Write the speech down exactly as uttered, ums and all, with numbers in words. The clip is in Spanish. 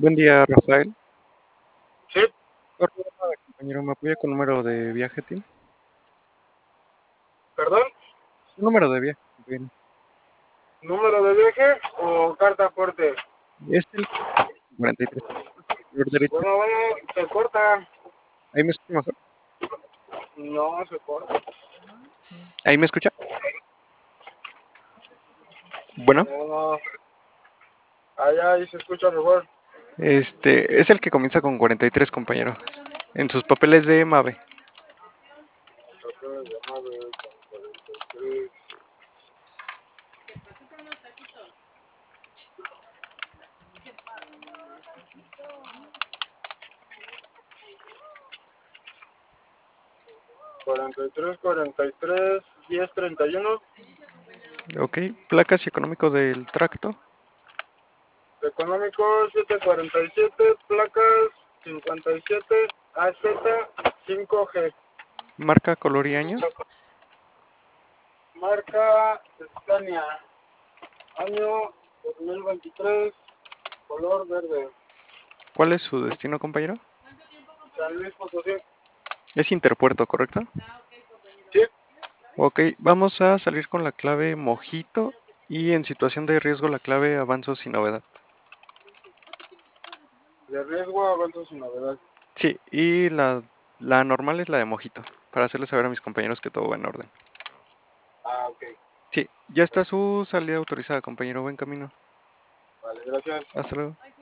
Buen día, Rafael. Sí, Por favor, compañero, ¿me apoya con número de viaje, Tim? perdón, Su número de viaje, compañero. número de viaje o carta aporte. Es el cuarenta y tres. Por derecho. Bueno, bueno, se corta. ¿Ahí me escucha mejor? No, se corta. ¿Ahí me escucha? Bueno, No, no. Allá ahí se escucha mejor. este es el que comienza con cuarenta y tres, compañero. En sus papeles de MAVE. Acá, llamado cuarenta y tres. cuarenta y tres, cuarenta y tres, diez, treinta y uno. Ok, placas y económico del tracto. Económico setecientos cuarenta y siete, placas cincuenta y siete, A Z cinco G. Marca, color y año. Marca Scania. Año dos mil veintitrés, color verde. ¿Cuál es su destino, compañero? San Luis Potosí. Es Interpuerto, ¿correcto? Sí, Ok, vamos a salir con la clave Mojito y en situación de riesgo la clave Avanzo sin novedad. de riesgo avanzo sin novedad. Sí, y la, la normal es la de Mojito, para hacerles saber a mis compañeros que todo va en orden. Ah, ok. Sí, ya está su salida autorizada, compañero. Buen camino. Vale, gracias. Hasta luego.